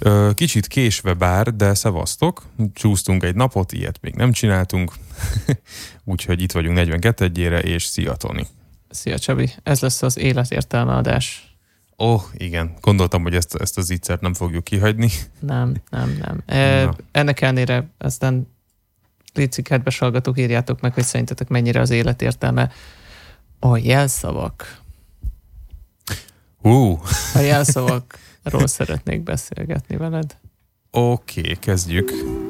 Kicsit késve bár, de szevasztok. Csúsztunk egy napot, ilyet még nem csináltunk. Úgyhogy itt vagyunk 42-ére, és szia Toni. Szia Csabi, ez lesz az életértelme adás. Igen. Gondoltam, hogy ezt az ittszert nem fogjuk kihagyni. Nem. Ennek ellenére aztán léci kedves hallgatók, írjátok meg, hogy szerintetek mennyire az életértelme a jelszavak. A jelszavakról szeretnék beszélgetni veled. Oké, kezdjük.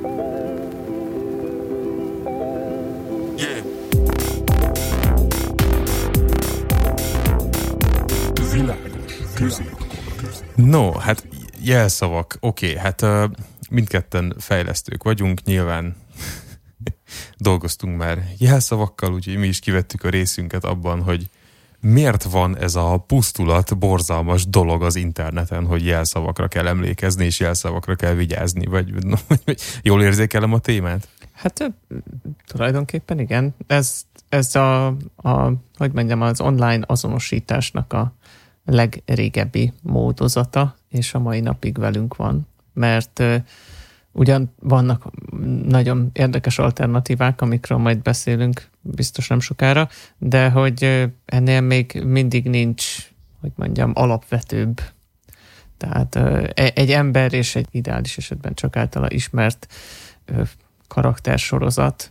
No, hát jelszavak. Oké, hát mindketten fejlesztők vagyunk, nyilván dolgoztunk már jelszavakkal, úgyhogy mi is kivettük a részünket abban, hogy miért van ez a pusztulat, borzalmas dolog az interneten, hogy jelszavakra kell emlékezni, és jelszavakra kell vigyázni, vagy jól érzékelem a témát? Hát tulajdonképpen igen. Ez hogy mondjam, az online azonosításnak a legrégebbi módozata, és a mai napig velünk van, mert ugyan vannak nagyon érdekes alternatívák, amikről majd beszélünk biztos nem sokára, de hogy ennél még mindig nincs, hogy mondjam, alapvetőbb. Tehát egy ember és egy ideális esetben csak általa ismert karaktersorozat,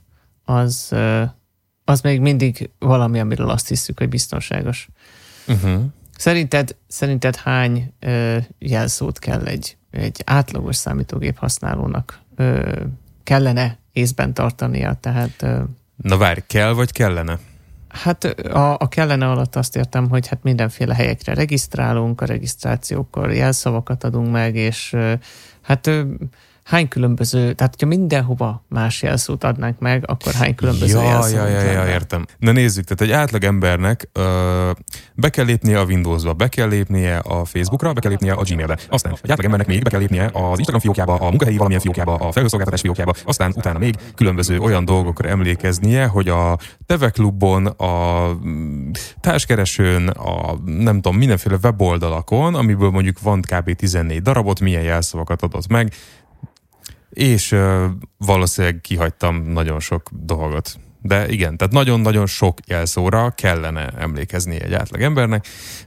az még mindig valami, amiről azt hiszük, hogy biztonságos. Uh-huh. Szerinted hány jelszót kell egy átlagos számítógép használónak kellene észben tartania? Tehát, na várj, kell vagy kellene? Hát a kellene alatt azt értem, hogy hát mindenféle helyekre regisztrálunk, a regisztrációkkor jelszavakat adunk meg, és hát hány különböző, tehát hogyha mindenhova más jelszót adnánk meg, akkor hány különböző jelszót lenne? Értem. Na nézzük, tehát egy átlag embernek be kell lépnie a Windowsba, be kell lépnie a Facebookra, be kell lépnie a Gmailbe. Aztán egy átlag embernek még be kell lépnie az Instagram fiókjába, a munkahelyi valamilyen fiókjába, a felhőszolgáltatás fiókjába, aztán utána még különböző olyan dolgokra emlékeznie, hogy a Teveklubon, a társkeresőn, a nem tudom, mindenféle weboldalakon, amiből mondjuk van kb. 14 darabot, milyen jelszavakat adott meg, és valószínűleg kihagytam nagyon sok dolgot. De igen, tehát nagyon-nagyon sok jelszóra kellene emlékezni egy átlag embernek.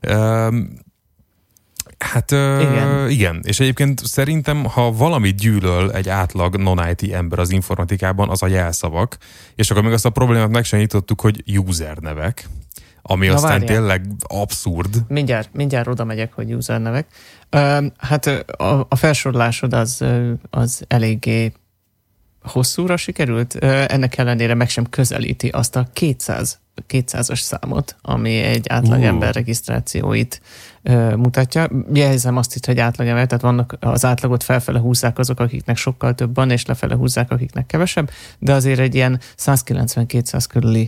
Igen. És egyébként szerintem, ha valamit gyűlöl egy átlag non-IT ember az informatikában, az a jelszavak. És akkor még azt a problémát meg sem nyitottuk, hogy user nevek, ami aztán tényleg abszurd. Mindjárt oda megyek, hogy user nevek. Hát a felsorolásod az eléggé hosszúra sikerült. Ennek ellenére meg sem közelíti azt a 200-as számot, ami egy átlagember regisztrációit mutatja. Jelzem azt itt, hogy átlagember, tehát vannak az átlagot felfele húzzák azok, akiknek sokkal több van, és lefele húzzák, akiknek kevesebb, de azért egy ilyen 190-200 körüli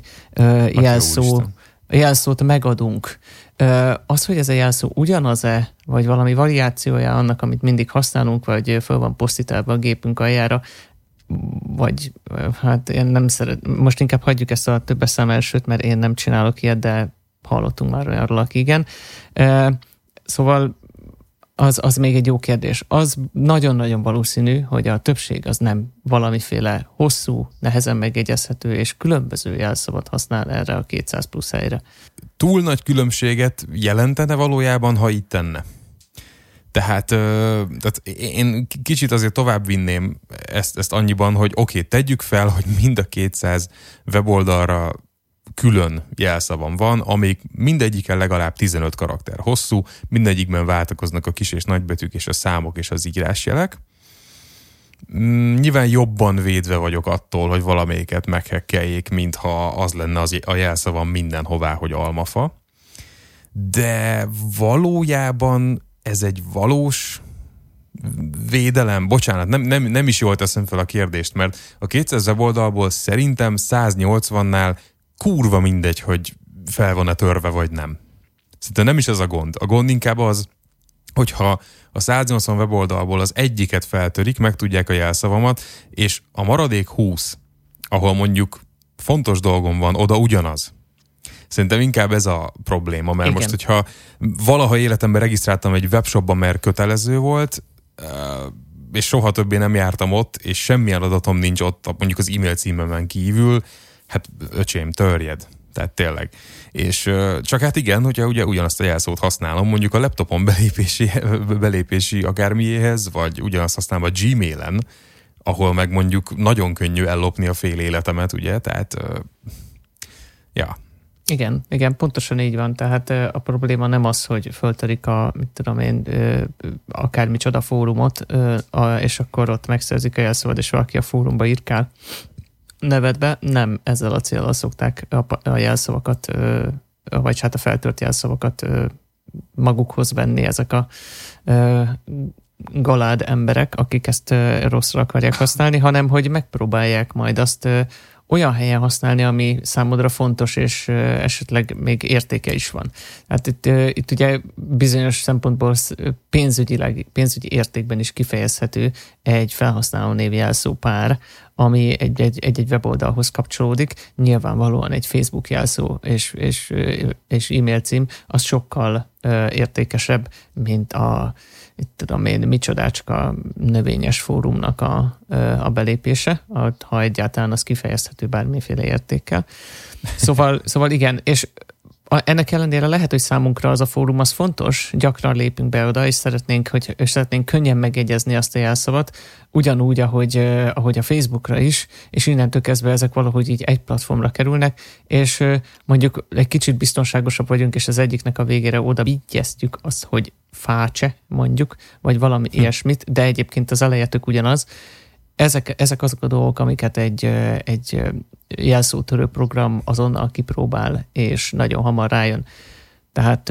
jelszót megadunk. Az, hogy ez a jelszó ugyanaz-e, vagy valami variációja annak, amit mindig használunk, vagy föl van posztítálva a gépünk aljára, vagy hát én nem most inkább hagyjuk ezt a többes szám elsőt, mert én nem csinálok ilyet, de hallottunk már olyanról, aki igen. Szóval az még egy jó kérdés. Az nagyon-nagyon valószínű, hogy a többség az nem valamiféle hosszú, nehezen megjegyezhető és különböző jelszavat használ erre a 200 plusz helyre. Túl nagy különbséget jelentene valójában, ha így tenne? Tehát én kicsit azért tovább vinném ezt annyiban, hogy oké, tegyük fel, hogy mind a 200 weboldalra külön jelszavam van, amik mindegyiken legalább 15 karakter hosszú, mindegyikben váltakoznak a kis és nagybetűk és a számok és az írásjelek. Nyilván jobban védve vagyok attól, hogy valamelyiket meghekkeljék, mintha az lenne a jelszavam mindenhová, hogy almafa. De valójában ez egy valós védelem? Bocsánat, nem is jól teszem fel a kérdést, mert a 200 weboldalból szerintem 180-nál kurva mindegy, hogy fel van-e törve, vagy nem. Szerintem nem is ez a gond. A gond inkább az, hogyha a 180 weboldalból az egyiket feltörik, megtudják a jelszavamat, és a maradék 20, ahol mondjuk fontos dolgom van, oda ugyanaz. Szerintem inkább ez a probléma, mert igen. Most, hogyha valaha életemben regisztráltam egy webshopban, mert kötelező volt, és soha többé nem jártam ott, és semmilyen adatom nincs ott, mondjuk az e-mail címemen kívül, hát öcsém, törjed. Tehát tényleg. És csak hát igen, hogyha ugye ugyanazt a jelszót használom, mondjuk a laptopon belépési akármiéhez, vagy ugyanazt használom a Gmailen, ahol meg mondjuk nagyon könnyű ellopni a fél életemet, ugye, tehát ja. Igen, pontosan így van. Tehát a probléma nem az, hogy föltörik akármicsoda fórumot, és akkor ott megszerzik a jelszót, és valaki a fórumba írkál nevedbe. Nem ezzel a céllal szokták a jelszavakat, vagy hát a feltört jelszavakat magukhoz venni ezek a galád emberek, akik ezt rosszra akarják használni, hanem hogy megpróbálják majd azt olyan helyen használni, ami számodra fontos, és esetleg még értéke is van. Hát itt ugye bizonyos szempontból pénzügyi értékben is kifejezhető egy felhasználó névjelszó pár, ami egy weboldalhoz kapcsolódik. Nyilvánvalóan egy Facebook jelszó és e-mail cím az sokkal értékesebb, mint itt tudom én, micsodácska növényes fórumnak a belépése, ha egyáltalán az kifejezhető bármiféle értékkel. Szóval igen, és ennek ellenére lehet, hogy számunkra az a fórum az fontos, gyakran lépünk be oda, és szeretnénk könnyen megjegyezni azt a jelszavat, ugyanúgy, ahogy a Facebookra is, és innentől kezdve ezek valahogy így egy platformra kerülnek, és mondjuk egy kicsit biztonságosabb vagyunk, és az egyiknek a végére oda vigyeztjük azt, hogy fácse mondjuk, vagy valami ilyesmit, de egyébként az eleje tök ugyanaz. Ezek azok a dolgok, amiket egy jelszótörő program azonnal kipróbál, és nagyon hamar rájön. Tehát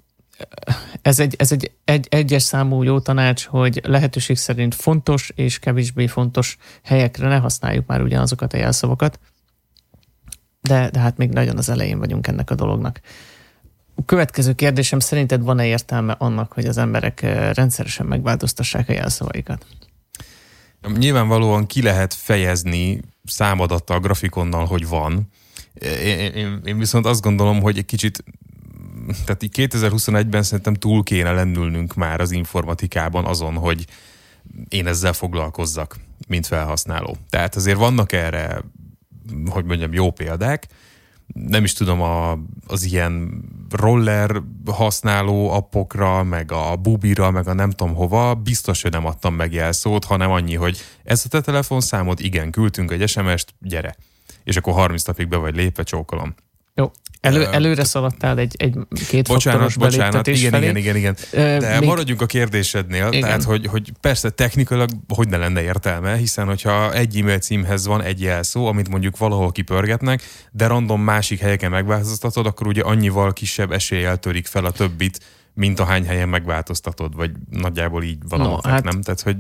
ez egy egyes számú jó tanács, hogy lehetőség szerint fontos és kevésbé fontos helyekre ne használjuk már ugyanazokat a jelszavakat, de hát még nagyon az elején vagyunk ennek a dolognak. A következő kérdésem, szerinted van-e értelme annak, hogy az emberek rendszeresen megváltoztassák a jelszavaikat? Nyilvánvalóan ki lehet fejezni számadattal, grafikonnal, hogy van. Én viszont azt gondolom, hogy egy kicsit, tehát 2021-ben szerintem túl kéne lennülnünk már az informatikában azon, hogy én ezzel foglalkozzak, mint felhasználó. Tehát azért vannak erre, hogy mondjam, jó példák. Nem is tudom, az ilyen roller használó appokra, meg a Bubira, meg a nem tudom hova, biztos, hogy nem adtam meg jelszót, hanem annyi, hogy ez a te telefonszámod, igen, küldtünk egy SMS-t, gyere. És akkor 30 napig be vagy lépve, csókolom. Jó. Előre szaladtál egy kétfaktoros beléptetés felé. Igen. De maradjunk a kérdésednél, igen. Tehát, hogy persze technikailag hogy ne lenne értelme, hiszen hogyha egy e-mail címhez van egy jelszó, amit mondjuk valahol kipörgetnek, de random másik helyeken megváltoztatod, akkor ugye annyival kisebb eséllyel törik fel a többit, mint ahány helyen megváltoztatod, vagy nagyjából így van nem? Tehát, hogy...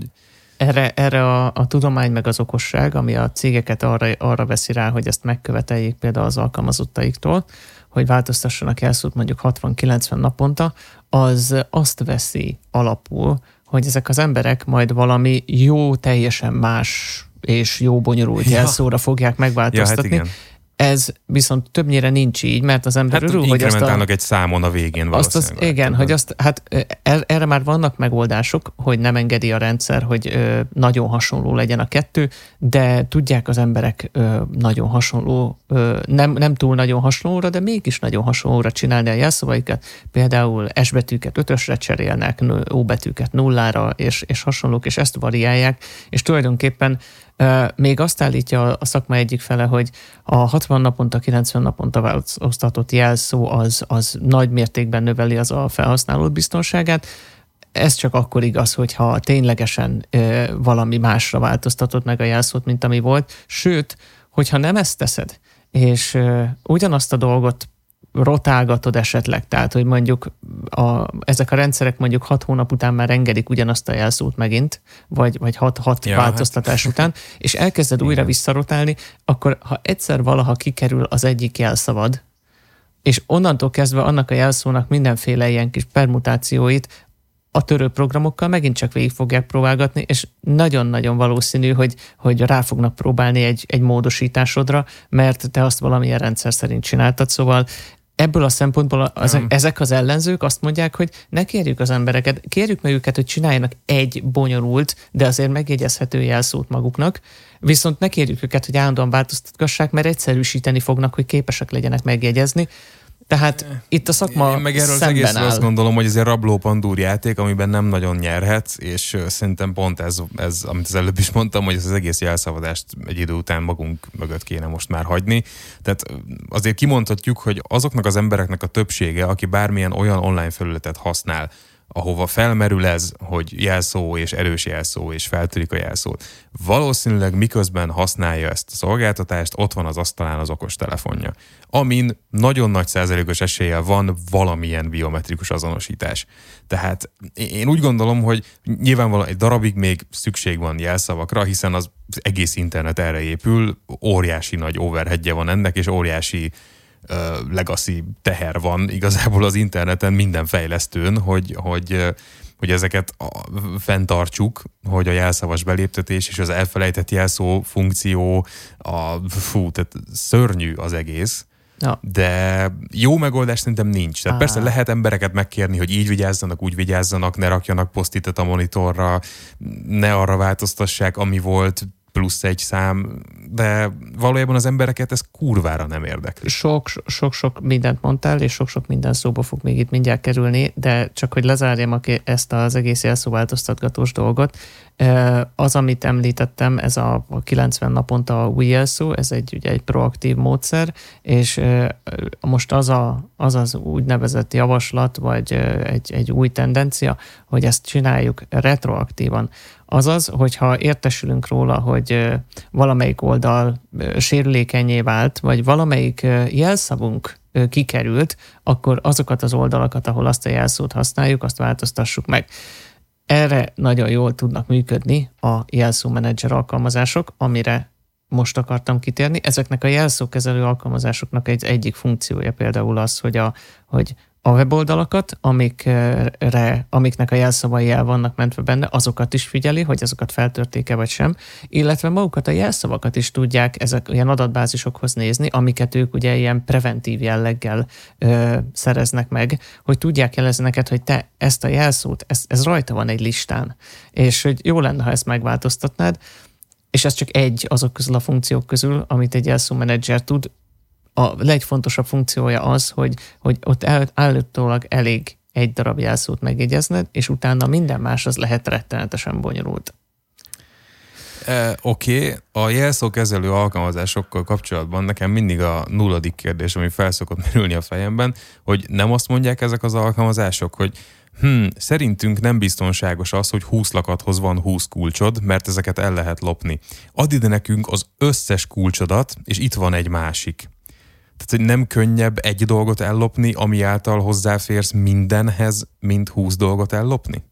Erre a tudomány meg az okosság, ami a cégeket arra veszi rá, hogy ezt megköveteljék például az alkalmazottaiktól, hogy változtassanak jelszót mondjuk 60-90 naponta, az azt veszi alapul, hogy ezek az emberek majd valami jó, teljesen más és jó bonyolult jelszóra fogják megváltoztatni. Hát ez viszont többnyire nincs így, mert az ember örül, hogy azt egy számon a végén valószínűleg. Igen, hogy erre már vannak megoldások, hogy nem engedi a rendszer, hogy nagyon hasonló legyen a kettő, de tudják az emberek nagyon hasonló, nem túl nagyon hasonlóra, de mégis nagyon hasonlóra csinálni a jelszavaikat. Például S betűket 5-ösre cserélnek, O betűket 0-ra, és hasonlók, és ezt variálják, és tulajdonképpen még azt állítja a szakma egyik fele, hogy a 60 naponta, 90 naponta változtatott jelszó az nagy mértékben növeli az a felhasználód biztonságát. Ez csak akkor igaz, hogyha ténylegesen valami másra változtatod meg a jelszót, mint ami volt. Sőt, hogyha nem ezt teszed, és ugyanazt a dolgot rotálgatod esetleg, tehát hogy mondjuk ezek a rendszerek mondjuk 6 hónap után már engedik ugyanazt a jelszót megint, vagy 6 változtatás után, és elkezded újra visszarotálni, akkor ha egyszer valaha kikerül az egyik jelszavad, és onnantól kezdve annak a jelszónak mindenféle ilyen kis permutációit a törőprogramokkal megint csak végig fogják próbálgatni, és nagyon-nagyon valószínű, hogy rá fognak próbálni egy módosításodra, mert te azt valamilyen rendszer szerint csináltad, szóval ebből a szempontból ezek az ellenzők azt mondják, hogy ne kérjük az embereket, kérjük meg őket, hogy csináljanak egy bonyolult, de azért megjegyezhető jelszót maguknak, viszont ne kérjük őket, hogy állandóan változtatgassák, mert egyszerűsíteni fognak, hogy képesek legyenek megjegyezni. Tehát itt a szakma én meg erről az egészről azt gondolom, hogy ez egy rabló-pandúr játék, amiben nem nagyon nyerhetsz, és szerintem pont ez, amit az előbb is mondtam, hogy ez az egész jelszavazást egy idő után magunk mögött kéne most már hagyni. Tehát azért kimondhatjuk, hogy azoknak az embereknek a többsége, aki bármilyen olyan online felületet használ, ahova felmerül ez, hogy jelszó és erős jelszó és feltörik a jelszót. Valószínűleg miközben használja ezt a szolgáltatást, ott van az asztalán az okostelefonja, amin nagyon nagy százalékos eséllyel van valamilyen biometrikus azonosítás. Tehát én úgy gondolom, hogy nyilvánvalóan egy darabig még szükség van jelszavakra, hiszen az egész internet erre épül, óriási nagy overheadje van ennek, és óriási legacy teher van igazából az interneten minden fejlesztőn, hogy ezeket fenntartsuk, hogy a jelszavas beléptetés és az elfelejtett jelszó funkció, tehát szörnyű az egész, ja. De jó megoldás szerintem nincs. Tehát persze lehet embereket megkérni, hogy így vigyázzanak, úgy vigyázzanak, ne rakjanak posztitet a monitorra, ne arra változtassák, ami volt, plusz egy szám, de valójában az embereket ez kurvára nem érdekli. Sok-sok mindent mondtál, és sok-sok minden szóba fog még itt mindjárt kerülni, de csak hogy lezárjam ezt az egész jelszóváltoztatgatós dolgot. Az, amit említettem, ez a 90 naponta új jelszó, ez ugye egy proaktív módszer, és most az úgynevezett javaslat, vagy egy új tendencia, hogy ezt csináljuk retroaktívan. Azaz, hogyha értesülünk róla, hogy valamelyik oldal sérülékenyé vált, vagy valamelyik jelszavunk kikerült, akkor azokat az oldalakat, ahol azt a jelszót használjuk, azt változtassuk meg. Erre nagyon jól tudnak működni a jelszómenedzser alkalmazások, amire most akartam kitérni. Ezeknek a jelszókezelő alkalmazásoknak egyik funkciója például az, hogy a weboldalakat, amiknek a jelszavai el vannak mentve benne, azokat is figyeli, hogy azokat feltörték-e vagy sem, illetve magukat a jelszavakat is tudják ezek ilyen adatbázisokhoz nézni, amiket ők ugye ilyen preventív jelleggel szereznek meg, hogy tudják jelezni neked, hogy te ezt a jelszót, ez rajta van egy listán, és hogy jó lenne, ha ezt megváltoztatnád, és ez csak egy azok közül a funkciók közül, amit egy jelszómenedzser tud. A legfontosabb funkciója az, hogy ott állítólag elég egy darab jelszót megjegyezned, és utána minden más az lehet rettenetesen bonyolult. Oké. A jelszókezelő alkalmazásokkal kapcsolatban nekem mindig a nulladik kérdés, ami felszokott merülni a fejemben, hogy nem azt mondják ezek az alkalmazások, hogy szerintünk nem biztonságos az, hogy 20 lakathoz van 20 kulcsod, mert ezeket el lehet lopni. Add ide nekünk az összes kulcsodat, és itt van egy másik. Tehát, hogy nem könnyebb egy dolgot ellopni, ami által hozzáférsz mindenhez, mint 20 dolgot ellopni?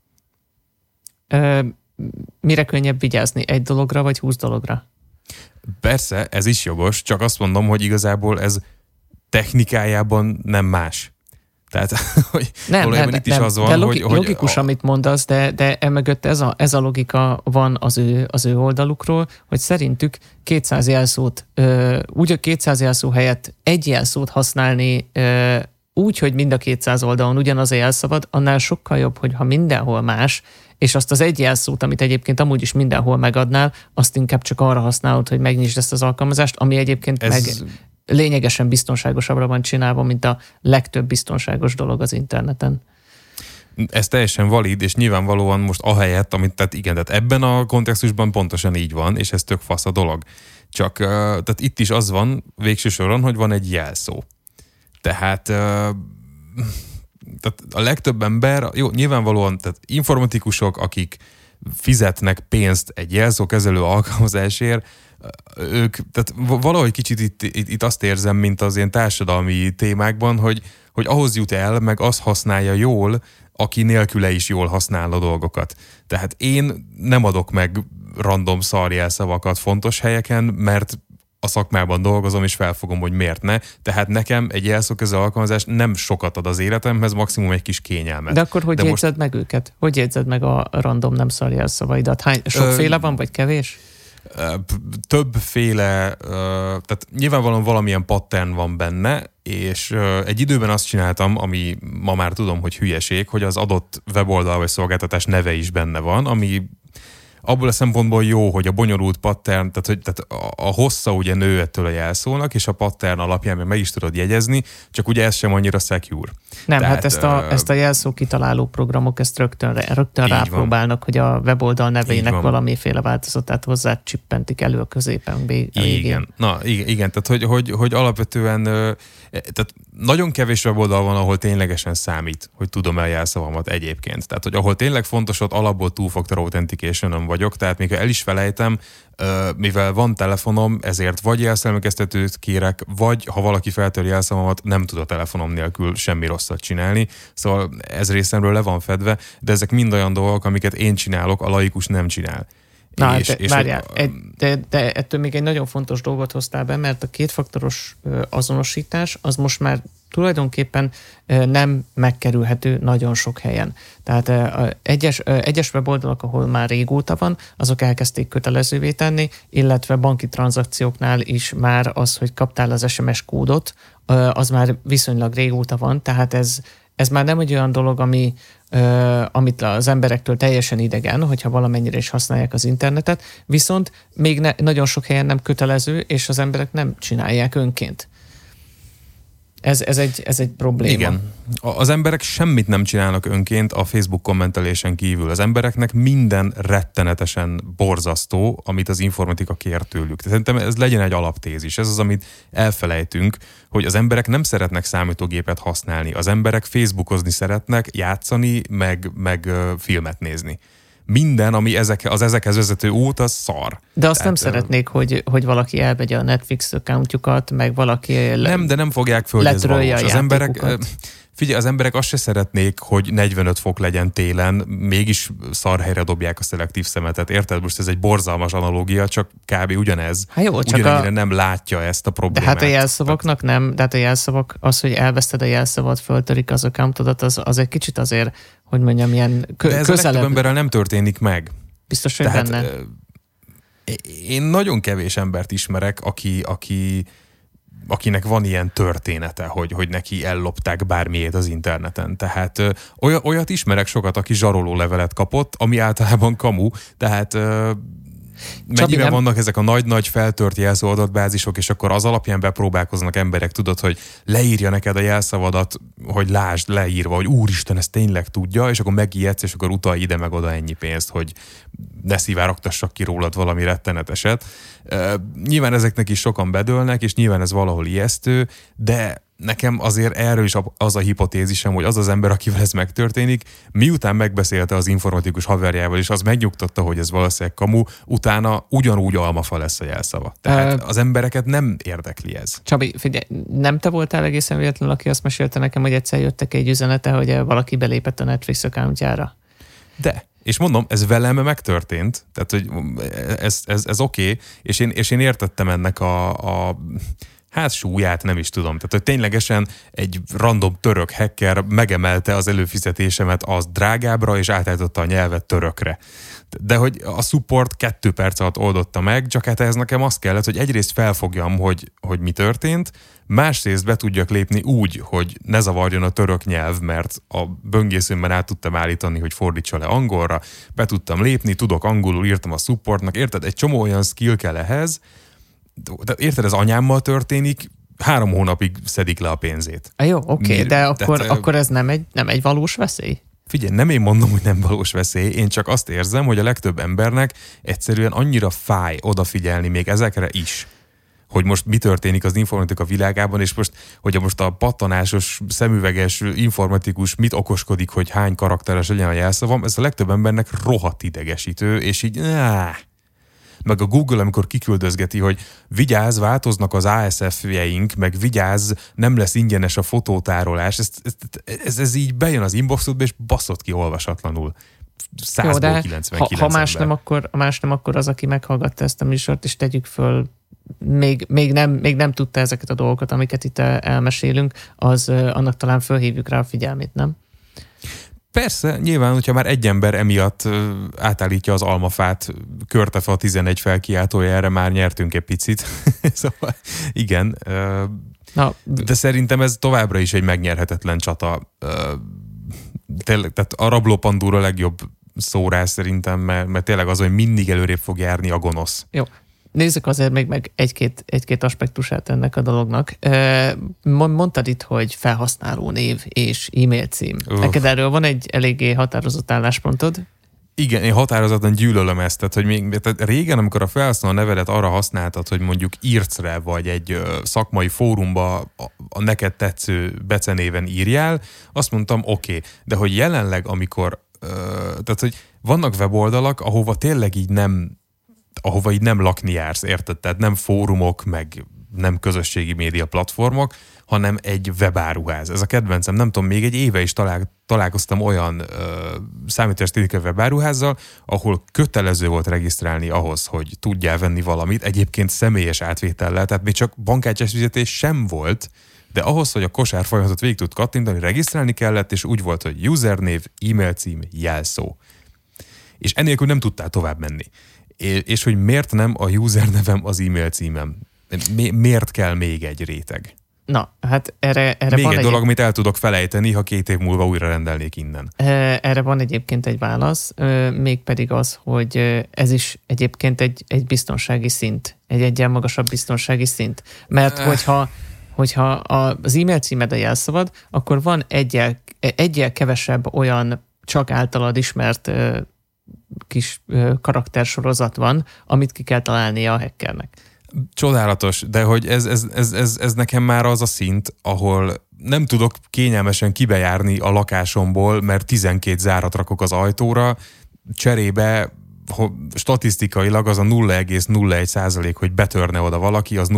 Mire könnyebb vigyázni? Egy dologra, vagy 20 dologra? Persze, ez is jogos, csak azt mondom, hogy igazából ez technikájában nem más. Tehát, hogy nem, itt is az van, hogy logikus, amit mondasz, de emögött ez a logika van az ő oldalukról, hogy szerintük 200 jelszót, úgy a 200 jelszó helyett egy jelszót használni úgy, hogy mind a 200 oldalon ugyanaz a jelszavad, annál sokkal jobb, hogyha mindenhol más, és azt az egy jelszót, amit egyébként amúgy is mindenhol megadnál, azt inkább csak arra használod, hogy megnyisd ezt az alkalmazást, ami egyébként lényegesen biztonságosabbra van csinálva, mint a legtöbb biztonságos dolog az interneten. Ez teljesen valid, és nyilvánvalóan most ahelyett, tehát ebben a kontextusban pontosan így van, és ez tök fasz a dolog. Csak tehát itt is az van végső soron, hogy van egy jelszó. Tehát a legtöbb ember, jó, nyilvánvalóan tehát informatikusok, akik fizetnek pénzt egy jelszókezelő alkalmazásért, ők, tehát valahogy kicsit itt azt érzem, mint az ilyen társadalmi témákban, hogy ahhoz jut el, meg azt használja jól, aki nélküle is jól használ a dolgokat. Tehát én nem adok meg random szarjelszavakat fontos helyeken, mert a szakmában dolgozom, és felfogom, hogy miért ne. Tehát nekem egy jelszókezelő alkalmazás nem sokat ad az életemhez, maximum egy kis kényelmet. De akkor hogy jegyzed meg őket? Hogy jegyzed meg a random nem szarjelszavaidat? Sokféle van, vagy kevés? Többféle, tehát nyilvánvalóan valamilyen pattern van benne, és egy időben azt csináltam, ami ma már tudom, hogy hülyeség, hogy az adott weboldal vagy szolgáltatás neve is benne van, ami abból a szempontból jó, hogy a bonyolult pattern, tehát a hossza ugye nő ettől a jelszónak, és a pattern alapján meg is tudod jegyezni, csak ugye ez sem annyira secure. Nem, tehát, ezt a jelszó kitaláló programok ezt rögtön rápróbálnak, hogy a weboldal nevének valamiféle változatát hozzá csippentik elő a középen. Igen. Igen, tehát hogy alapvetően tehát nagyon kevés weboldal van, ahol ténylegesen számít, hogy tudom-e a jelszavamat egyébként. Tehát, hogy ahol tényleg fontos, ott alapból two-factor authentication-on vagyok, tehát még ha el is felejtem, mivel van telefonom, ezért vagy jelszemegeztetőt kérek, vagy ha valaki feltöri jelszavamat, nem tud a telefonom nélkül semmi rosszat csinálni. Szóval ez részemről le van fedve, de ezek mind olyan dolgok, amiket én csinálok, a laikus nem csinál. Na, várjál, de ettől még egy nagyon fontos dolgot hoztál be, mert a kétfaktoros azonosítás az most már tulajdonképpen nem megkerülhető nagyon sok helyen. Tehát egyes weboldalak, ahol már régóta van, azok elkezdték kötelezővé tenni, illetve banki tranzakcióknál is már az, hogy kaptál az SMS kódot, az már viszonylag régóta van, tehát ez már nem egy olyan dolog, amit az emberektől teljesen idegen, hogyha valamennyire is használják az internetet, viszont még nagyon sok helyen nem kötelező, és az emberek nem csinálják önként. Ez egy probléma. Igen. Az emberek semmit nem csinálnak önként a Facebook kommentelésen kívül. Az embereknek minden rettenetesen borzasztó, amit az informatika kér tőlük. Szerintem ez legyen egy alaptézis. Ez az, amit elfelejtünk, hogy az emberek nem szeretnek számítógépet használni. Az emberek Facebookozni szeretnek, játszani, meg filmet nézni. Minden, ami ezekhez vezető út, az szar. De azt nem szeretnék, hogy valaki elvegye a Netflix accountjukat, meg valaki de nem fogják föl, hogy ez valós. Az emberek azt se szeretnék, hogy 45 fok legyen télen, mégis szar helyre dobják a szelektív szemetet. Érted? Most ez egy borzalmas analógia, csak kb. Ugyanez. Hát jó, ugyanennyire nem látja ezt a problémát. De hát a jelszavaknak nem, de hát a jelszavak, az, hogy elveszted a jelszavat, föltörik az accountodat, az egy kicsit azért, hogy mondjam, ilyen de ez a legtöbb emberrel nem történik meg. Biztos, hogy benne. Én nagyon kevés embert ismerek, akinek van ilyen története, hogy neki ellopták bármiét az interneten. Tehát olyat ismerek sokat, aki zsaroló levelet kapott, ami általában kamu, tehát mennyivel vannak ezek a nagy-nagy feltört jelszó adatbázisok, és akkor az alapján bepróbálkoznak emberek, tudod, hogy leírja neked a jelszavadat, hogy lásd leírva, hogy úristen, ezt tényleg tudja, és akkor megijedsz, és akkor utalj ide meg oda ennyi pénzt, hogy ne szivárogtassak ki rólad valami retteneteset. Nyilván ezeknek is sokan bedőlnek, és nyilván ez valahol ijesztő, de nekem azért erről is az a hipotézisem, hogy az az ember, akivel ez megtörténik, miután megbeszélte az informatikus haverjával, és az megnyugtatta, hogy ez valószínűleg kamu, utána ugyanúgy almafa lesz a jelszava. Tehát az embereket nem érdekli ez. Csabi, figyelj, nem te voltál egészen véletlenül, aki azt mesélte nekem, hogy egyszer jöttek egy üzenete, hogy valaki belépett a Netflix accountjára? De. És mondom, ez velem megtörtént, tehát hogy ez oké, és én értettem ennek a súlyát, nem is tudom. Tehát, hogy ténylegesen egy random török hacker megemelte az előfizetésemet az drágábbra, és átállította a nyelvet törökre. De hogy a support 2 perc alatt oldotta meg, csak hát ehhez nekem az kellett, hogy egyrészt felfogjam, hogy mi történt, másrészt be tudjak lépni úgy, hogy ne zavarjon a török nyelv, mert a böngészőmben át tudtam állítani, hogy fordítsa le angolra, be tudtam lépni, tudok angolul, írtam a supportnak, érted? Egy csomó olyan skill kell ehhez, de érted, ez anyámmal történik, 3 hónapig szedik le a pénzét. Jó, oké, de akkor ez nem egy valós veszély? Figyelj, nem én mondom, hogy nem valós veszély, én csak azt érzem, hogy a legtöbb embernek egyszerűen annyira fáj odafigyelni még ezekre is, hogy most mi történik az informatika világában, és most a pattanásos, szemüveges informatikus mit okoskodik, hogy hány karakteres legyen a jelszavam, ez a legtöbb embernek rohadt idegesítő, és így meg a Google, amikor kiküldözgeti, hogy vigyázz, változnak az ASF-jeink, meg vigyázz, nem lesz ingyenes a fotótárolás, ez így bejön az inboxodba, és baszott ki olvasatlanul. 100-ból 99 ha más nem, akkor az, aki meghallgatta ezt a műsort, és tegyük föl, még nem tudta ezeket a dolgokat, amiket itt elmesélünk, az annak talán fölhívjuk rá a figyelmét, nem? Persze, nyilván, hogyha már egy ember emiatt átállítja az almafát, Körtefa 11 felkiáltója, erre már nyertünk egy picit. Szóval igen. De szerintem ez továbbra is egy megnyerhetetlen csata. Tehát a rabló pandúra legjobb szórás szerintem, mert tényleg az, hogy mindig előrébb fog járni a gonosz. Jó. Nézzük azért még meg egy-két aspektusát ennek a dolognak. Mondtad itt, hogy felhasználó név és e-mail cím. Neked erről van egy eléggé határozott álláspontod? Igen, én határozottan gyűlölöm ezt. Tehát régen, amikor a felhasználó nevedet arra használtad, hogy mondjuk írcre vagy egy szakmai fórumba a neked tetsző becenéven írjál, azt mondtam, oké. De hogy jelenleg, amikor tehát, hogy vannak weboldalak, ahova tényleg így nem lakni jársz, érted? Tehát nem fórumok, meg nem közösségi média platformok, hanem egy webáruház. Ez a kedvencem. Nem tudom, még egy éve is találkoztam olyan számítástechnikai webáruházzal, ahol kötelező volt regisztrálni ahhoz, hogy tudjál venni valamit, egyébként személyes átvétellel, tehát még csak bankkártyás fizetés sem volt, de ahhoz, hogy a kosár folyamatot végig tud kattintani, regisztrálni kellett, és úgy volt, hogy usernév, e-mail cím, jelszó. És enélkül nem tudtál tovább menni. És hogy miért nem a user nevem az e-mail címem? Miért kell még egy réteg? Na, hát erre még van egy dolog, amit el tudok felejteni, ha 2 év múlva újra rendelnék innen. Erre van egyébként egy válasz, mégpedig az, hogy ez is egyébként egy biztonsági szint, egy egyen magasabb biztonsági szint. Mert hogyha az e-mail címed a jelszavad, akkor van egyel kevesebb olyan csak általad ismert kis karaktersorozat van, amit ki kell találnia a hackernek. Csodálatos, de hogy ez nekem már az a szint, ahol nem tudok kényelmesen kibejárni a lakásomból, mert 12 zárat rakok az ajtóra, cserébe statisztikailag az a 0,01%, hogy betörne oda valaki, az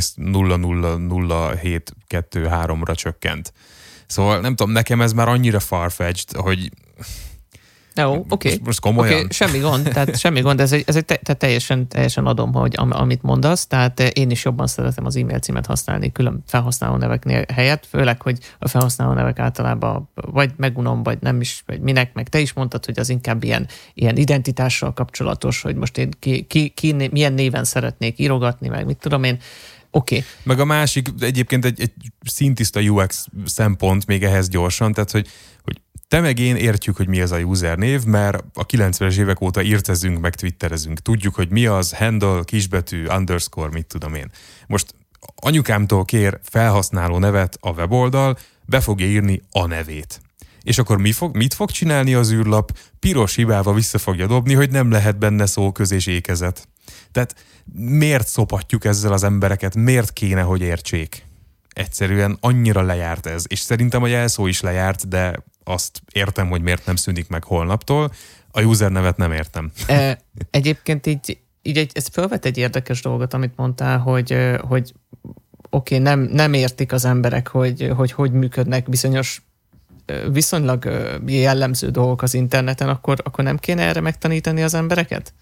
0,0000723-ra csökkent. Szóval nem tudom, nekem ez már annyira farfetched, hogy Jó, oké. Most komolyan? Okay, semmi gond, ez tehát teljesen adom, hogy amit mondasz, tehát én is jobban szeretem az e-mail címet használni külön felhasználó neveknél helyett, főleg, hogy a felhasználó nevek általában vagy megunom, vagy nem is, vagy minek, meg te is mondtad, hogy az inkább ilyen identitással kapcsolatos, hogy most én milyen néven szeretnék írogatni, meg mit tudom én. Oké. Meg a másik, egyébként egy szintiszta UX szempont még ehhez gyorsan, tehát hogy te meg én értjük, hogy mi az a usernév, mert a 90-es évek óta írtezünk, meg twitterezünk. Tudjuk, hogy mi az, handle, kisbetű, underscore, mit tudom én. Most anyukámtól kér felhasználó nevet a weboldal, be fogja írni a nevét. És akkor mit fog csinálni az űrlap? Piros hibával vissza fogja dobni, hogy nem lehet benne szóköz és ékezet. Tehát miért szopatjuk ezzel az embereket? Miért kéne, hogy értsék? Egyszerűen annyira lejárt ez. És szerintem a jelszó is lejárt, de azt értem, hogy miért nem szűnik meg holnaptól. A user nevet nem értem. Egyébként ez felvet egy érdekes dolgot, amit mondtál, hogy oké, nem értik az emberek, hogy működnek bizonyos viszonylag jellemző dolgok az interneten, akkor nem kéne erre megtanítani az embereket?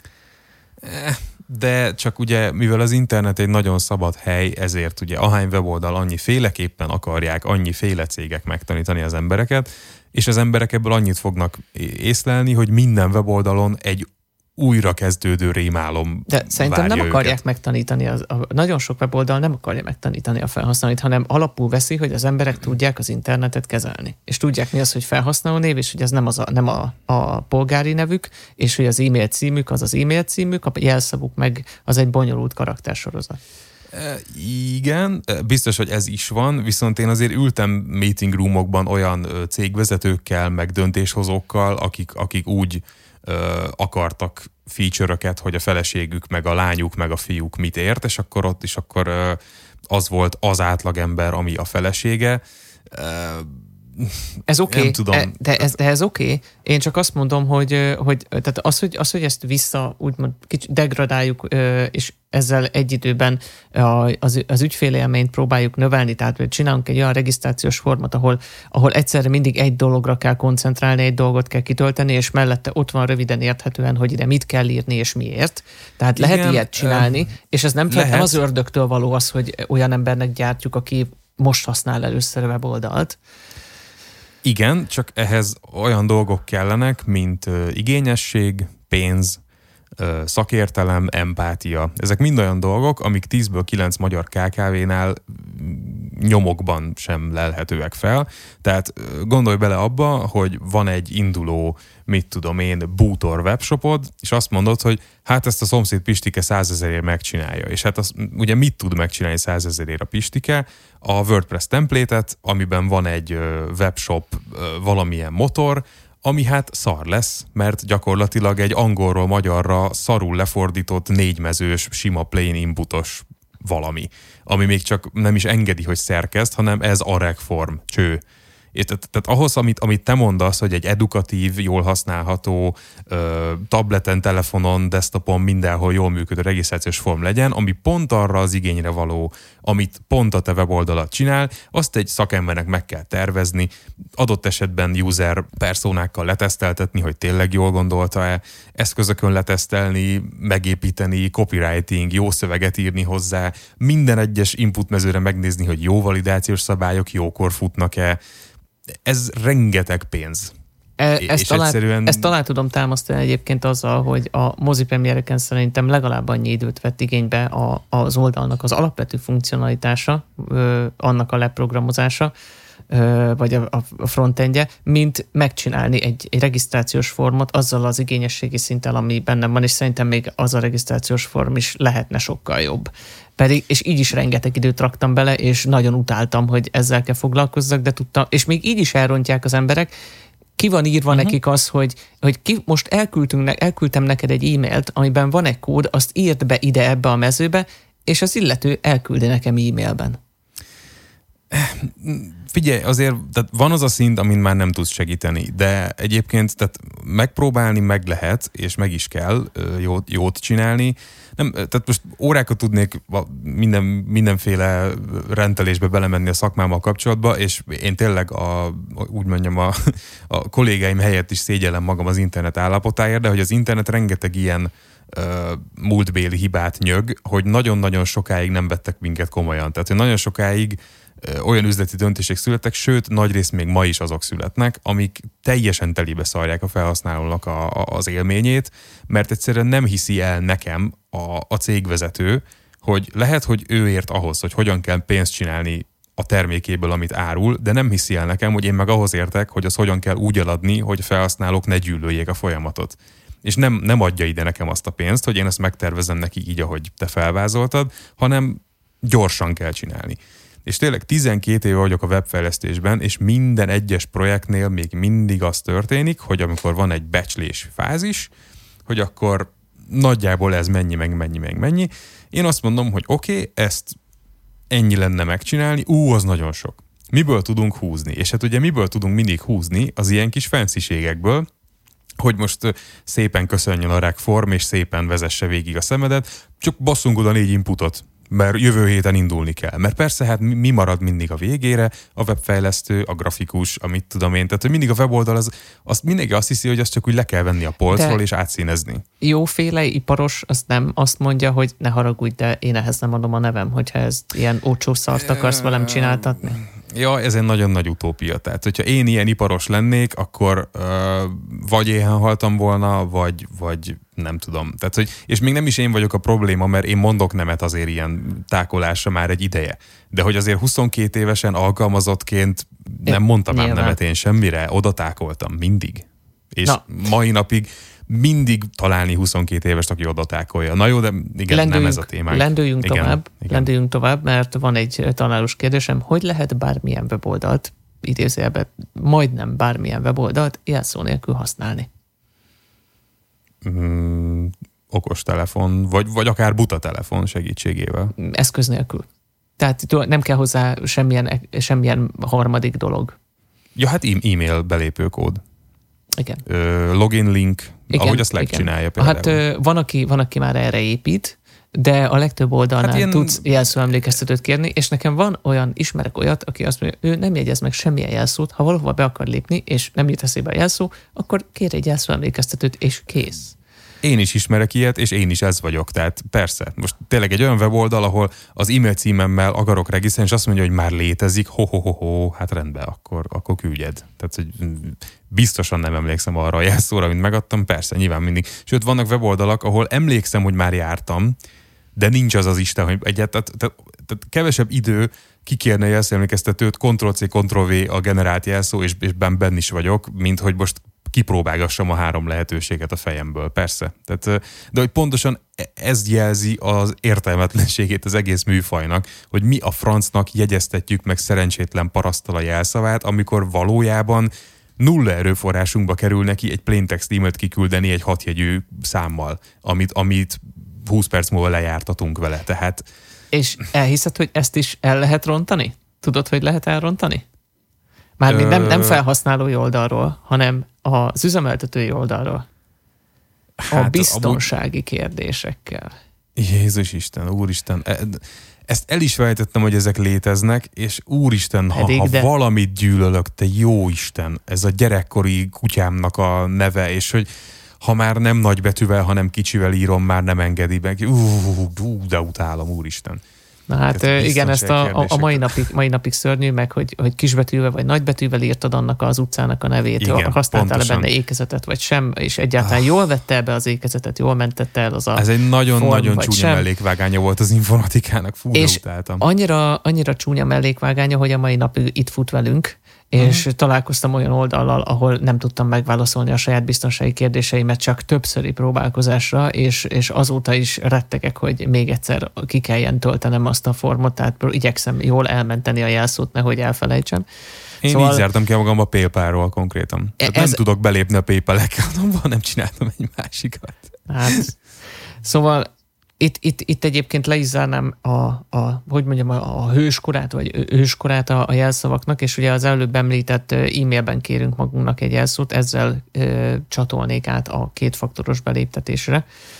De csak ugye, mivel az internet egy nagyon szabad hely, ezért ugye ahány weboldal annyiféleképpen akarják annyiféle cégek megtanítani az embereket, és az emberek ebből annyit fognak észlelni, hogy minden weboldalon egy újra kezdődő rémálom. De szerintem nem akarják megtanítani, nagyon sok weboldal nem akarja megtanítani a felhasználóit, hanem alapul veszi, hogy az emberek tudják az internetet kezelni. És tudják mi az, hogy felhasználó név, és hogy ez nem a polgári nevük, és hogy az e-mail címük az e-mail címük, a jelszavuk meg az egy bonyolult karaktersorozat. Igen, biztos, hogy ez is van, viszont én azért ültem meeting roomokban olyan cégvezetőkkel, meg döntéshozókkal, akik úgy akartak feature-öket, hogy a feleségük, meg a lányuk, meg a fiúk mit ért, és akkor ott is az volt az átlagember, ami a felesége. Ez oké, nem tudom. De ez oké. Én csak azt mondom, hogy tehát az, hogy ezt úgymond kicsit degradáljuk, és ezzel egy időben az ügyfélélményt próbáljuk növelni, tehát csinálunk egy olyan regisztrációs formát, ahol egyszerre mindig egy dologra kell koncentrálni, egy dolgot kell kitölteni, és mellette ott van röviden érthetően, hogy ide mit kell írni, és miért. Tehát lehet ilyet csinálni, és ez nem az ördögtől való az, hogy olyan embernek gyártjuk, aki most használ először a weboldalt. Igen, csak ehhez olyan dolgok kellenek, mint igényesség, pénz, szakértelem, empátia. Ezek mind olyan dolgok, amik 10-ből 9 magyar KKV-nál nyomokban sem lelhetőek fel. Tehát gondolj bele abba, hogy van egy induló, mit tudom én, bútor webshopod, és azt mondod, hogy hát ezt a szomszéd Pistike 100 000-ért megcsinálja. És hát az, ugye mit tud megcsinálni 100 000-ért a Pistike? A WordPress template-et, amiben van egy webshop, valamilyen motor, ami hát szar lesz, mert gyakorlatilag egy angolról magyarra szarul lefordított 4 mezős, sima plain inputos valami, ami még csak nem is engedi, hogy szerkeszt, hanem ez a regform, cső. És tehát ahhoz, amit te mondasz, hogy egy edukatív, jól használható, tableten, telefonon, desktopon, mindenhol jól működő regisztrációs form legyen, ami pont arra az igényre való, amit pont a te weboldalat csinál, azt egy szakembernek meg kell tervezni, adott esetben user personákkal leteszteltetni, hogy tényleg jól gondolta-e, eszközökön letesztelni, megépíteni, copywriting, jó szöveget írni hozzá, minden egyes input mezőre megnézni, hogy jó validációs szabályok jókor futnak-e. Ez rengeteg pénz. Ezt talán tudom támasztani egyébként azzal, hogy a mozipremiereken szerintem legalább annyi időt vett igénybe az oldalnak az alapvető funkcionalitása, annak a leprogramozása, vagy a frontendje, mint megcsinálni egy regisztrációs formot azzal az igényességi szinttel, ami bennem van, és szerintem még az a regisztrációs form is lehetne sokkal jobb. És így is rengeteg időt raktam bele, és nagyon utáltam, hogy ezzel kell foglalkozzak, de tudtam, és még így is elrontják az emberek. Ki van írva nekik az, hogy most elküldtem neked egy e-mailt, amiben van egy kód, azt írd be ide ebbe a mezőbe, és az illető elküldi nekem e-mailben. Figyelj, azért tehát van az a szint, amin már nem tudsz segíteni, de egyébként tehát megpróbálni meg lehet, és meg is kell jót csinálni. Nem, tehát most órákat tudnék mindenféle rendelésbe belemenni a szakmámmal kapcsolatba, és én tényleg úgy mondjam a kollégáim helyett is szégyellem magam az internet állapotáért, de hogy az internet rengeteg ilyen múltbéli hibát nyög, hogy nagyon-nagyon sokáig nem vettek minket komolyan. Tehát, hogy nagyon sokáig olyan üzleti döntések születtek, sőt, nagyrészt még ma is azok születnek, amik teljesen telibe szarják a felhasználónak az élményét, mert egyszerűen nem hiszi el nekem a cégvezető, hogy lehet, hogy ő ért ahhoz, hogy hogyan kell pénzt csinálni a termékéből, amit árul, de nem hiszi el nekem, hogy én meg ahhoz értek, hogy az hogyan kell úgy eladni, hogy a felhasználók ne gyűlöljék a folyamatot. És nem adja ide nekem azt a pénzt, hogy én ezt megtervezem neki így, ahogy te felvázoltad, hanem gyorsan kell csinálni. És tényleg 12 éve vagyok a webfejlesztésben, és minden egyes projektnél még mindig az történik, hogy amikor van egy becslés fázis, hogy akkor nagyjából ez mennyi. Én azt mondom, hogy oké, ezt ennyi lenne megcsinálni, az nagyon sok. Miből tudunk húzni? És hát ugye miből tudunk mindig húzni? Az ilyen kis fancységekből, hogy most szépen köszönjön a regform, és szépen vezesse végig a szemedet, csak basszunk oda 4 inputot, mert jövő héten indulni kell. Mert persze, hát mi marad mindig a végére? A webfejlesztő, a grafikus, amit tudom én. Tehát, hogy mindig a weboldal, az mindenki azt hiszi, hogy azt csak úgy le kell venni a polcról, és átszínezni. Jóféle iparos azt nem azt mondja, hogy ne haragudj, de én ehhez nem adom a nevem, hogyha ez ilyen ócsó szart akarsz velem csináltatni. Ja, ez egy nagyon nagy utópia. Tehát, hogyha én ilyen iparos lennék, akkor vagy éhen haltam volna, vagy nem tudom. Tehát, hogy, és még nem is én vagyok a probléma, mert én mondok nemet azért ilyen tákolásra már egy ideje. De hogy azért 22 évesen alkalmazottként nem mondtam ám nemet én semmire, oda tákoltam mindig. És mai napig mindig találni 22 évest, aki oda tákolja. Na jó, de igen, nem ez a témánk. Lendüljünk tovább, mert van egy tanárus kérdésem, hogy lehet bármilyen weboldalt, idézőjelben majdnem bármilyen weboldalt jelszó nélkül használni? Okostelefon, vagy akár buta telefon segítségével. Eszköz nélkül. Tehát nem kell hozzá semmilyen harmadik dolog. Ja, hát e-mail belépőkód. Igen. Login link, igen, ahogy a Slack csinálja például. Hát van, aki már erre épít, de a legtöbb oldalnál tudsz jelszóemlékeztetőt kérni, és nekem ismerek olyat, aki azt mondja, ő nem jegyez meg semmilyen jelszót, ha valahova be akar lépni, és nem jut eszébe a jelszó, akkor kér egy jelszóemlékeztetőt, és kész. Én is ismerek ilyet, és én is ez vagyok. Tehát persze, most tényleg egy olyan weboldal, ahol az e-mail címemmel akarok regisztrálni, és azt mondja, hogy már létezik, hát rendben, akkor küldjed. Tehát, hogy biztosan nem emlékszem arra a jelszóra, amit megadtam, persze, nyilván mindig. Sőt, vannak weboldalak, ahol emlékszem, hogy már jártam, de nincs az az Isten, hogy tehát kevesebb idő kikérni a jelszóemlékeztetőt, Ctrl-C, Ctrl-V a generált jelszó, és benne is vagyok, mint hogy most kipróbálgassam a 3 lehetőséget a fejemből, persze. Tehát, de hogy pontosan ez jelzi az értelmetlenségét az egész műfajnak, hogy mi a francnak jegyeztetjük meg szerencsétlen paraszttal a jelszavát, amikor valójában 0 erőforrásunkba kerül neki egy plaintext e-mailt kiküldeni egy 6 jegyű számmal, amit 20 perc múlva lejártatunk vele, tehát... És elhiszed, hogy ezt is el lehet rontani? Tudod, hogy lehet elrontani? Mármint nem felhasználói oldalról, hanem az üzemeltetői oldalról. A biztonsági kérdésekkel. Jézus Isten, Úristen, ezt el is fejtettem, hogy ezek léteznek, és Úristen, ha valamit gyűlölök, te jó Isten, ez a gyerekkori kutyámnak a neve, és hogy ha már nem nagybetűvel, hanem kicsivel írom, már nem engedi meg. De utálom, Úristen. Na hát igen, ezt a mai napig szörnyű, meg hogy kisbetűvel vagy nagybetűvel írtad annak az utcának a nevét, igen, használtál benne ékezetet, vagy sem, és egyáltalán jól vette be az ékezetet, jól mentette el az a Ez egy nagyon-nagyon csúnya mellékvágánya volt az informatikának, fú, és utáltam. Annyira csúnya mellékvágánya, hogy a mai napig itt fut velünk, és találkoztam olyan oldallal, ahol nem tudtam megválaszolni a saját biztonsági kérdéseimet csak többszöri próbálkozásra, és azóta is rettegek, hogy még egyszer ki kelljen töltenem azt a formot, tehát igyekszem jól elmenteni a jelszót, nehogy elfelejtsem. Én így zártam ki magam a PayPal-ról konkrétan. Nem tudok belépni a PayPal account-omba, nem csináltam egy másikat. Hát, szóval itt egyébként le is zárnám a hőskorát, vagy őskorát a jelszavaknak, és ugye az előbb említett e-mailben kérünk magunknak egy jelszót, ezzel csatolnék át a 2 faktoros beléptetésre,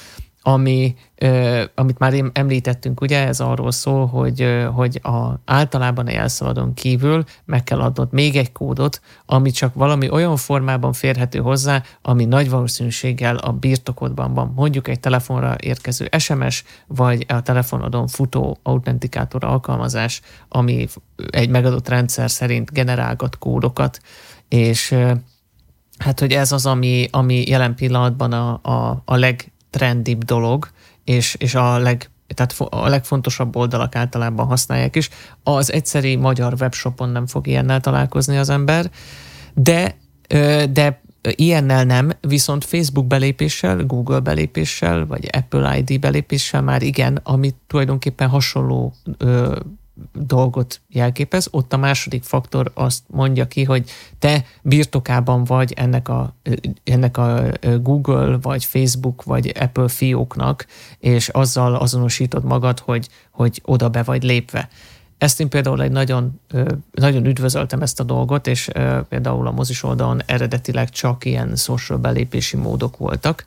amit már említettünk, ugye, ez arról szól, hogy általában a jelszavadon kívül meg kell adnod még egy kódot, ami csak valami olyan formában férhető hozzá, ami nagy valószínűséggel a birtokodban van. Mondjuk egy telefonra érkező SMS, vagy a telefonodon futó autentikátor alkalmazás, ami egy megadott rendszer szerint generálgat kódokat, és hát, hogy ez az, ami jelen pillanatban a legtrendibb dolog, és tehát a legfontosabb oldalak általában használják is. Az egyszeri magyar webshopon nem fog ilyennel találkozni az ember, de ilyennel nem, viszont Facebook belépéssel, Google belépéssel, vagy Apple ID belépéssel már igen, ami tulajdonképpen hasonló dolgot jelképez. Ott a második faktor azt mondja ki, hogy te birtokában vagy ennek a Google, vagy Facebook, vagy Apple fióknak, és azzal azonosítod magad, hogy oda be vagy lépve. Ezt én például nagyon üdvözöltem ezt a dolgot, és például a mozis oldalon eredetileg csak ilyen social belépési módok voltak,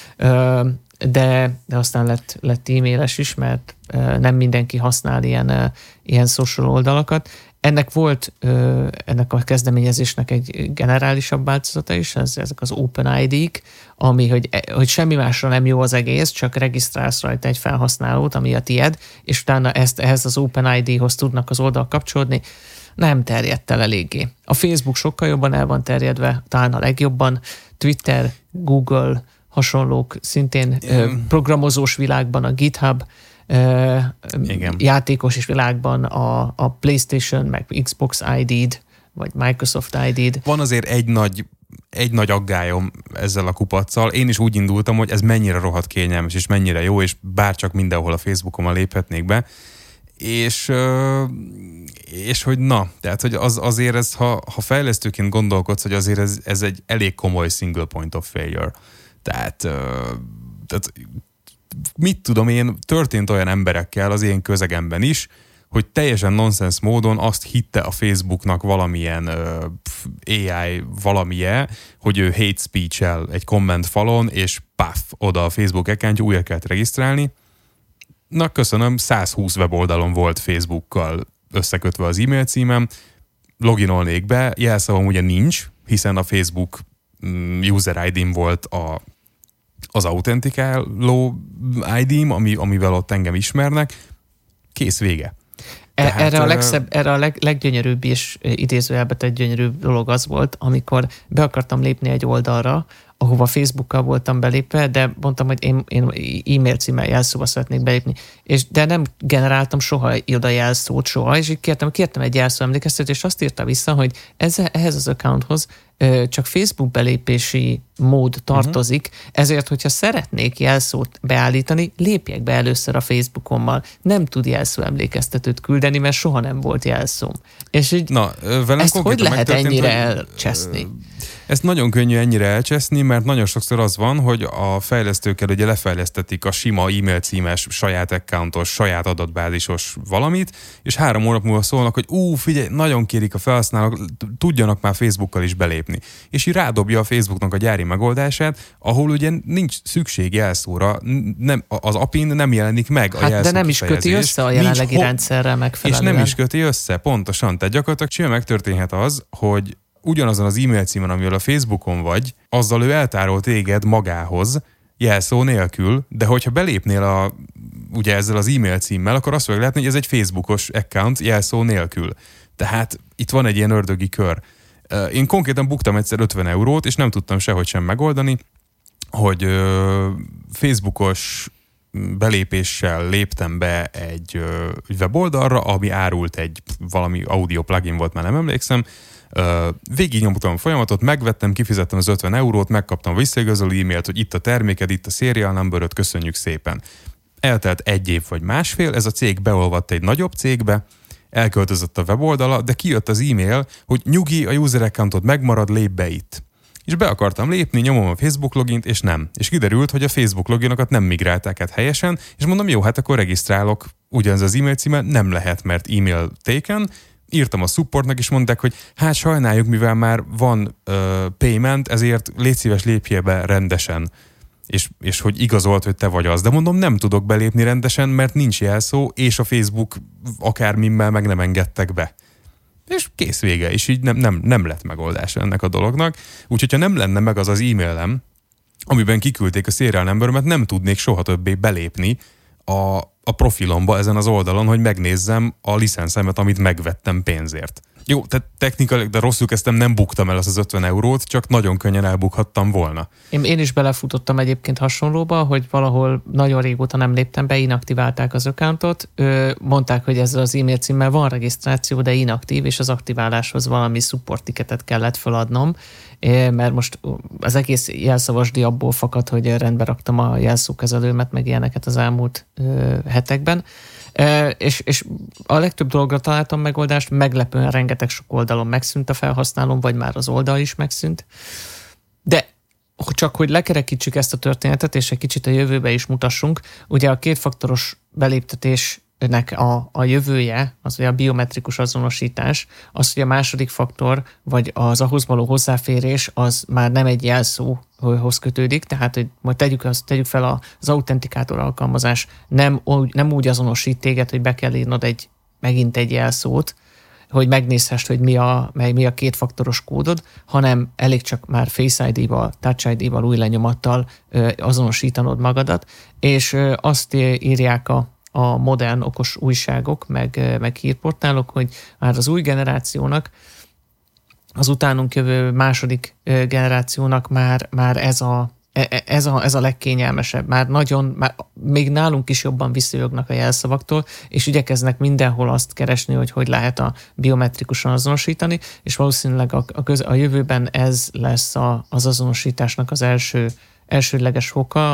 de aztán lett e-mailes is, mert nem mindenki használ ilyen social oldalakat. Ennek a kezdeményezésnek egy generálisabb változata is, ezek az OpenID-k, ami, hogy semmi másra nem jó az egész, csak regisztrálsz rajta egy felhasználót, ami a tied, és utána ehhez az OpenID-hoz tudnak az oldalak kapcsolódni. Nem terjedt el eléggé. A Facebook sokkal jobban el van terjedve, talán a legjobban. Twitter, Google, hasonlók, szintén programozós világban a GitHub, játékos és világban a PlayStation, meg Xbox ID-d, vagy Microsoft ID-d. Van azért egy nagy aggályom ezzel a kupaccal. Én is úgy indultam, hogy ez mennyire rohadt kényelmes, és mennyire jó, és bárcsak mindenhol a Facebookon léphetnék be. És hogy tehát, hogy azért ez, ha fejlesztőként gondolkodsz, hogy azért ez egy elég komoly single point of failure. Tehát mit tudom én, történt olyan emberekkel az én közegemben is, hogy teljesen nonsens módon azt hitte a Facebooknak valamilyen AI valamilyen, hogy ő hate speech-el egy komment falon, és paf, oda a Facebook accountja, újra kellett regisztrálni. Na köszönöm, 120 weboldalon volt Facebookkal összekötve az e-mail címem, loginolnék be, jelszavam ugye nincs, hiszen a Facebook user ID-m volt az autentikáló ID-m, amivel ott engem ismernek, kész, vége. Tehát, erre a leggyönyörűbb és idézőjelbe tett gyönyörűbb dolog az volt, amikor be akartam lépni egy oldalra, ahova Facebookkal voltam belépve, de mondtam, hogy én e-mail címmel jelszóval szeretnék belépni, de nem generáltam soha oda jelszót, soha, és így kértem egy jelszó emlékeztetést, és azt írta vissza, hogy ehhez az accounthoz csak Facebook belépési mód tartozik, ezért, hogyha szeretnék jelszót beállítani, lépjek be először a Facebookommal. Nem tud jelszó emlékeztetőt küldeni, mert soha nem volt jelszóm. És így ezt hogy lehet ennyire elcseszni? Ezt nagyon könnyű ennyire elcseszni, mert nagyon sokszor az van, hogy a fejlesztőkkel ugye lefejlesztetik a sima e-mail címes, saját accountos, saját adatbázisos valamit, és 3 hónap múlva szólnak, hogy figyelj, nagyon kérik a felhasználók, tudjanak már Facebookkal is belépni. És így rádobja a Facebooknak a gyári megoldását, ahol ugye nincs szükség jelszóra, az API-n nem jelenik meg a jelszó de nem is köti össze a jelenlegi rendszerrel megfelelően. És nem is köti össze, pontosan. Tehát gyakorlatilag simán megtörténhet az, hogy ugyanazon az e-mail címen, amivel a Facebookon vagy, azzal ő eltárol téged magához, jelszó nélkül, de hogyha belépnél ugye ezzel az e-mail címmel, akkor azt fogja látni, hogy ez egy Facebookos account jelszó nélkül. Tehát itt van egy ilyen ördögi kör. Én konkrétan buktam egyszer 50 eurót, és nem tudtam sehogy sem megoldani, hogy Facebookos belépéssel léptem be egy weboldalra, ami árult egy valami audio plugin volt, már nem emlékszem. Végignyomtam a folyamatot, megvettem, kifizettem az 50 eurót, megkaptam visszaigazoló e-mailt, hogy itt a terméked, itt a serial numberöd, köszönjük szépen. Eltelt 1 év vagy másfél, ez a cég beolvadt egy nagyobb cégbe, elköltözött a weboldala, de kijött az e-mail, hogy nyugi, a user accountod megmarad, lép be itt. És be akartam lépni, nyomom a Facebook logint, és nem. És kiderült, hogy a Facebook loginokat nem migrálták át helyesen, és mondom, jó, hát akkor regisztrálok ugyanaz az e-mail címmel, nem lehet, mert e-mail taken. Írtam a supportnak, és mondták, hogy hát sajnáljuk, mivel már van payment, ezért légy szíves, lépjél be rendesen. És hogy igazolt, hogy te vagy az. De mondom, nem tudok belépni rendesen, mert nincs jelszó, és a Facebook akármimmel meg nem engedtek be. És kész, vége, és így nem lett megoldás ennek a dolognak. Úgyhogy ha nem lenne meg az az e-mailem, amiben kiküldték a serial numberemet, nem tudnék soha többé belépni a profilomba ezen az oldalon, hogy megnézzem a licenszemet, amit megvettem pénzért. Jó, tehát technikailag, de rosszul kezdtem, nem buktam el az 50 eurót, csak nagyon könnyen elbukhattam volna. Én is belefutottam egyébként hasonlóba, hogy valahol nagyon régóta nem léptem be, inaktiválták az accountot, mondták, hogy ezzel az e-mail címmel van regisztráció, de inaktív, és az aktiváláshoz valami support ticketet kellett feladnom, mert most az egész jelszavasdi abból fakad, hogy rendbe raktam a jelszókezelőmet, meg ilyeneket az elmúlt hetekben. És a legtöbb dologra találtam megoldást, meglepően rengeteg sok oldalon megszűnt a felhasználóm, vagy már az oldal is megszűnt. De csak hogy lekerekítsük ezt a történetet, és egy kicsit a jövőbe is mutassunk, ugye a kétfaktoros beléptetésnek a jövője, az ugye a biometrikus azonosítás, az, hogy a második faktor, vagy az ahhoz való hozzáférés, az már nem egy jelszóhoz kötődik, tehát hogy majd tegyük fel az autentikátor alkalmazás nem úgy azonosít téged, hogy be kell írnod megint egy jelszót, hogy megnézhessd, hogy mi a kétfaktoros kódod, hanem elég csak már Face ID-val, Touch ID-val, új lenyomattal azonosítanod magadat, és azt írják a modern okos újságok, meg hírportálok, hogy már az új generációnak, az utánunk jövő második generációnak már ez a legkényelmesebb. Már még nálunk is jobban visszajognak a jelszavaktól, és igyekeznek mindenhol azt keresni, hogy lehet a biometrikusan azonosítani, és valószínűleg a jövőben ez lesz az azonosításnak az elsődleges foka,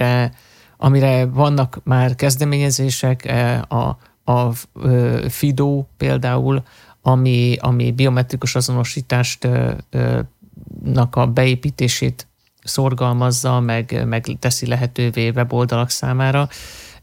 amire vannak már kezdeményezések, a FIDO például, ami biometrikus azonosításnak a beépítését szorgalmazza, meg teszi lehetővé weboldalak számára.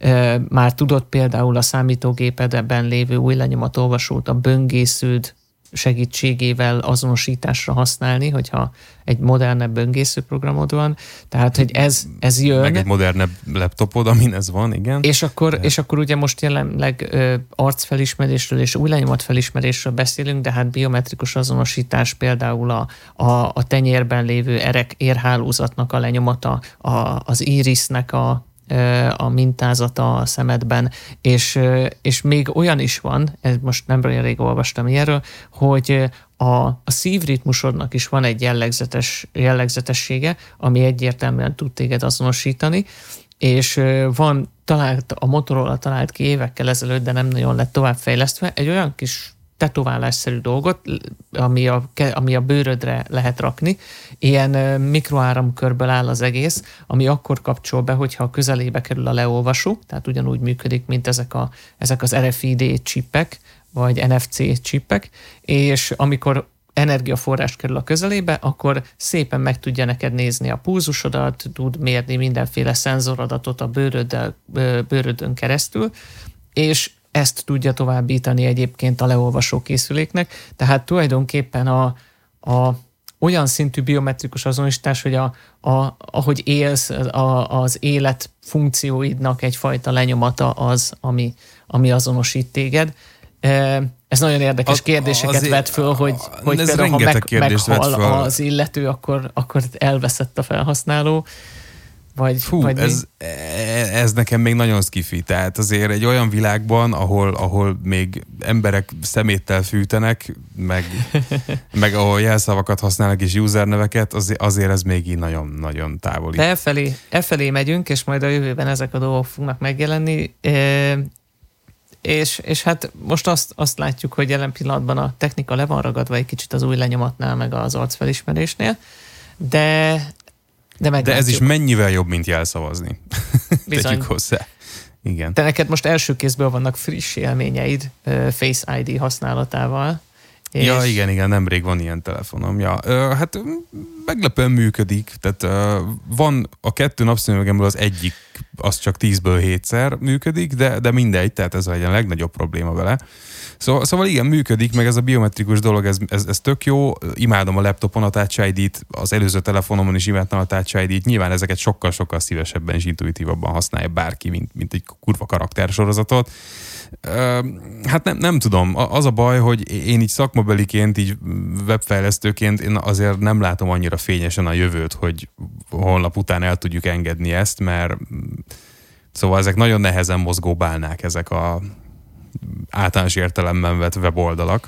Már tudod például a számítógépedben lévő új lenyomatolvasót a böngésződ segítségével azonosításra használni, hogyha egy modernebb böngészőprogramod van. Tehát, hogy ez jön. Meg egy modernebb laptopod, amin ez van, igen. És akkor ugye most jelenleg arcfelismerésről és új lenyomatfelismerésről beszélünk, de hát biometrikus azonosítás például a tenyérben lévő érhálózatnak a lenyomata, az irisnek a mintázata a szemedben, és még olyan is van, most nem olyan rég olvastam ilyenről, hogy a szívritmusodnak is van egy jellegzetessége, ami egyértelműen tud téged azonosítani, és a Motorola talált ki évekkel ezelőtt, de nem nagyon lett továbbfejlesztve, egy olyan kis tetoválásszerű dolgot, ami a bőrödre lehet rakni. Ilyen mikroáramkörből áll az egész, ami akkor kapcsol be, hogyha a közelébe kerül a leolvasó, tehát ugyanúgy működik, mint ezek az RFID csipek, vagy NFC csipek, és amikor energiaforrás kerül a közelébe, akkor szépen meg tudja neked nézni a pulzusodat, tud mérni mindenféle szenzoradatot a bőrödön keresztül, és ezt tudja továbbítani egyébként a leolvasó készüléknek. Tehát tulajdonképpen olyan szintű biometrikus azonosítás, hogy ahogy élsz, az élet funkcióidnak egyfajta lenyomata az, ami azonosít téged. Ez nagyon érdekes kérdéseket vet föl, hogy például, ha meghal az illető, akkor elveszett a felhasználó. Ez nekem még nagyon skifi. Tehát azért egy olyan világban, ahol még emberek szeméttel fűtenek, meg ahol jelszavakat használnak és userneveket, azért ez még így nagyon-nagyon távoli. De e felé megyünk, és majd a jövőben ezek a dolgok fognak megjelenni, és hát most azt látjuk, hogy jelen pillanatban a technika le van ragadva egy kicsit az új lenyomatnál, meg az arcfelismerésnél, de ez is mennyivel jobb, mint jelszavazni. Tegyük hozzá. Igen. De neked most első kézből vannak friss élményeid Face ID használatával. Ja, igen, nemrég van ilyen telefonom. Ja, hát meglepően működik. Tehát van a 2 napszemüvegemből az egyik, az csak 10-ből 7-szer működik, de mindegy, tehát ez a legnagyobb probléma vele. Szóval igen, működik, meg ez a biometrikus dolog, ez tök jó. Imádom a laptopon a Touch ID-t, az előző telefonomon is imádtam a Touch ID-t. Nyilván ezeket sokkal-sokkal szívesebben és intuitívabban használja bárki, mint egy kurva karaktersorozatot. Hát nem tudom. Az a baj, hogy én így szakmabeliként, így webfejlesztőként én azért nem látom annyira fényesen a jövőt, hogy holnap után el tudjuk engedni ezt, mert szóval ezek nagyon nehezen mozgó bálnák, ezek a általános értelemben vett weboldalak.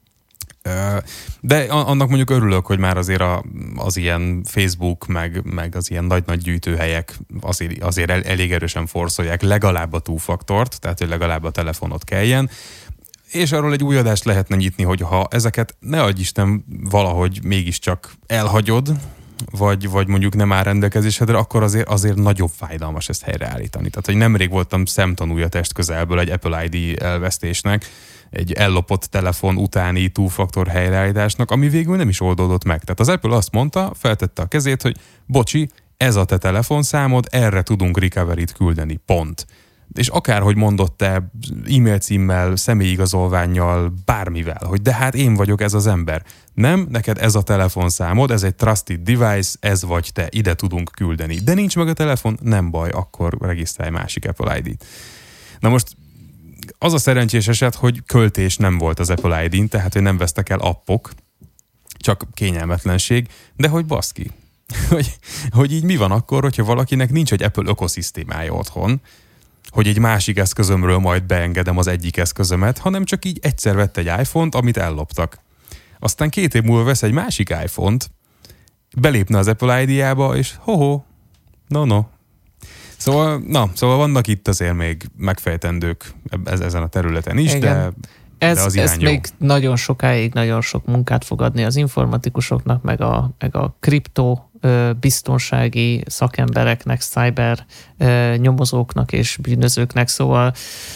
De annak mondjuk örülök, hogy már azért az ilyen Facebook, meg az ilyen nagy-nagy gyűjtőhelyek azért elég erősen forszolják legalább a two-faktort, tehát hogy legalább a telefonot kelljen, és arról egy új adást lehetne nyitni, hogy ha ezeket ne adj Isten valahogy mégiscsak elhagyod, vagy mondjuk nem áll rendelkezésedre, akkor azért nagyobb fájdalmas ezt helyreállítani. Tehát, hogy nemrég voltam szemtanúja testközelből egy Apple ID elvesztésnek, egy ellopott telefon utáni two-faktor helyreállításnak, ami végül nem is oldódott meg. Tehát az Apple azt mondta, feltette a kezét, hogy bocsi, ez a te telefonszámod, erre tudunk recovery-t küldeni, pont. És akárhogy mondott te e-mail címmel, személyigazolvánnyal, bármivel, hogy de hát én vagyok ez az ember. Nem, neked ez a telefonszámod, ez egy trusted device, ez vagy te, ide tudunk küldeni. De nincs meg a telefon, nem baj, akkor regisztrálj másik Apple ID-t. Na most az a szerencsés eset, hogy költés nem volt az Apple ID-n, tehát hogy nem vesztek el appok, csak kényelmetlenség, de hogy baszki. hogy így mi van akkor, hogyha valakinek nincs egy Apple ökoszisztémája otthon, hogy egy másik eszközömről majd beengedem az egyik eszközömet, hanem csak így egyszer vett egy iPhone-t, amit elloptak. Aztán 2 év múlva vesz egy másik iPhone-t, belépne az Apple ID-jába, és no. Szóval vannak itt azért még megfejtendők ezen a területen is, de az irány ez még nagyon sokáig, nagyon sok munkát fog adni az informatikusoknak, meg a kriptó biztonsági szakembereknek, cyber nyomozóknak és bűnözőknek. Szóval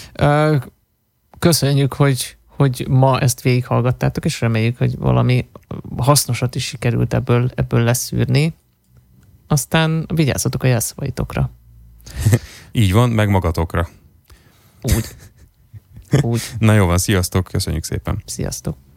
köszönjük, hogy ma ezt végighallgattátok, és reméljük, hogy valami hasznosat is sikerült ebből leszűrni. Aztán vigyázzatok a jelszavaitokra. Így van, meg magatokra. Úgy. Na jó van, sziasztok, köszönjük szépen. Sziasztok.